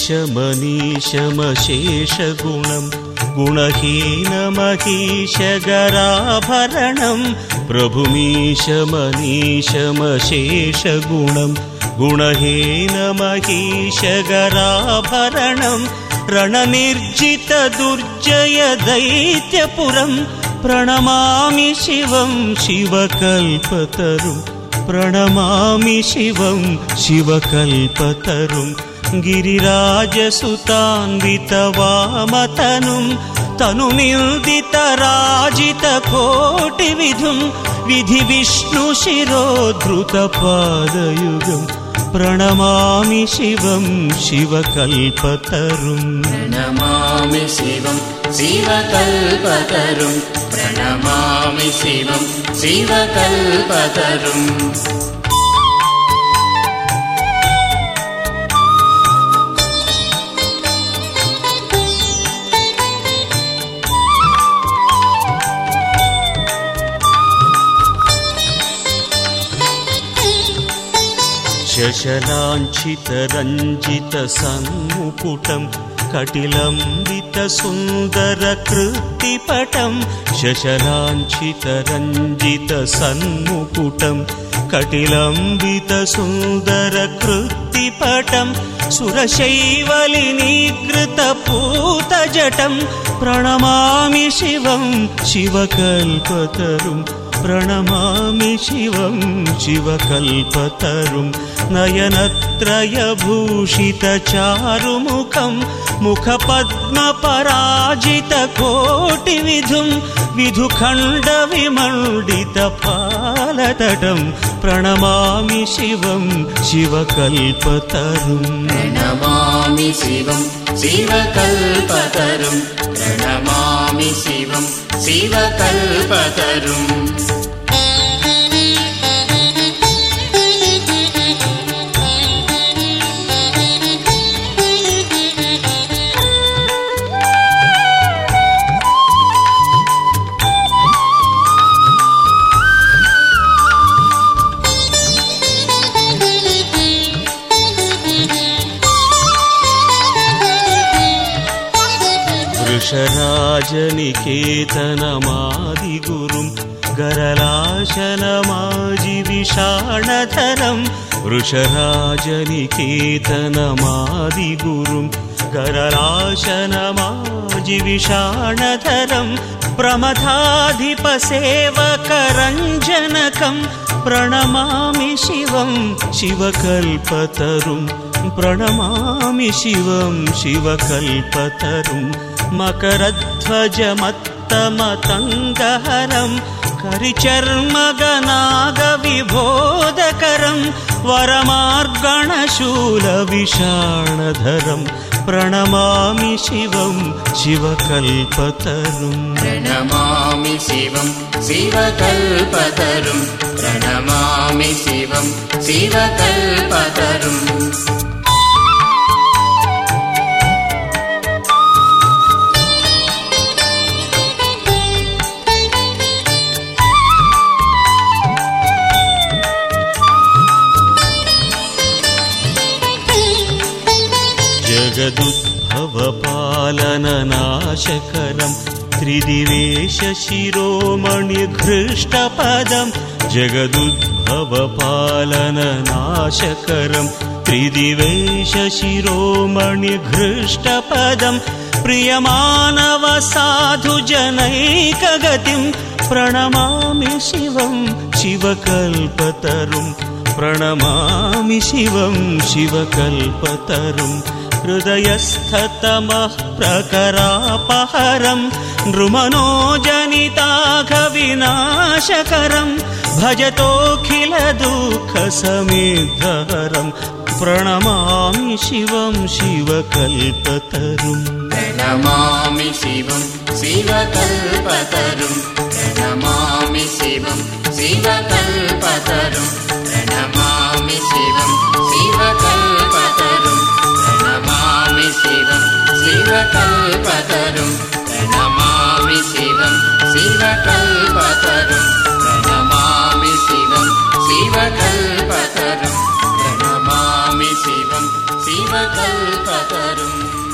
प्रभुमीशमनीशमशेषगुणं गुणहीनमहीशगराभरणं प्रभुमीशमनीशमशेषगुणं गुणहीनमहीशगराभरणं रणनिर्जितदुर्जयदैत्यपुरं प्रणमामि शिवं शिवकल्पतरुं प्रणमामि शिवं शिवकल्पतरुं गिरिराजसुतान्वितवामतनुं तनुनिर्दितराजितकोटिविधुं विधिविष्णुशिरोद्धृतपादयुगं प्रणमामि शिवं शिवकल्पतरुं प्रणमामि शिवं शिवकल्पतरुं प्रणमामि शिवं शिवकल्पतरुं शशलाञ्छितरञ्जितसन्मुकुटं कटिलम्बितसुन्दरकृत्तिपटं शशलाञ्छितरञ्जितसन्मुकुटं कटिलम्बितसुन्दरकृत्तिपटं सुरशैवलिनीकृतपूतजटं प्रणमामि शिवं शिवकल्पतरुं प्रणमामि शिवं शिवकल्पतरुं नयनत्रयभूषितचारुमुखं मुखपद्मपराजितकोटिविधुं विधुखण्डविमण्डितपालतटं प्रणमामि शिवं शिवकल्पतरुं प्रणमामि शिवं शिवकल्पतरुं प्रणमामि शिवं शिवकल्पतरुं वृषराजनिकेतनमादिगुरुं गरलाशनमाजिविषाणधरं वृषराजनिकेतनमादिगुरुं गरलाशनमाजिविषाणधरं प्रमथाधिपसेवकरञ्जनकं प्रणमामि शिवं शिवकल्पतरुं प्रणमामि शिवं शिवकल्पतरुं मकरध्वजमत्तमतङ्गहरं करिचर्मगनागविबोधकरं वरमार्गणशूलविषाणधरं प्रणमामि शिवं शिवकल्पतरुं प्रणमामि शिवं शिवकल्पतरुं प्रणमामि शिवं शिवकल्पतरुं जगदुद्भवपालननाशकरं त्रिदिवेशशिरोमणिघृष्टपदं जगदुद्भवपालननाशकरं त्रिदिवेशशिरोमणिघृष्टपदं प्रियमानवसाधुजनैकगतिं प्रणमामि शिवं शिवकल्पतरुं प्रणमामि शिवं शिवकल्पतरुं हृदयस्थतमः प्रकरापहरं नृमनोजनिताघविनाशकरं भजतोऽखिलदुःखसमेद्धहरं प्रणमामि शिवं शिवकल्पतरुं प्रणमामि शिवं शिवकल्पतरुं प्रणमामि शिवं शिवकल्पतरुं प्रणमामि शिवं शिवकल्पतरुं प्रणमामि शिवं शिवकल्पतरुं प्रणमामि शिवं शिवकल्पतरुं प्रणमामि शिवं शिवकल्पतरुं प्रणमामि शिवं शिवकल्पतरुम्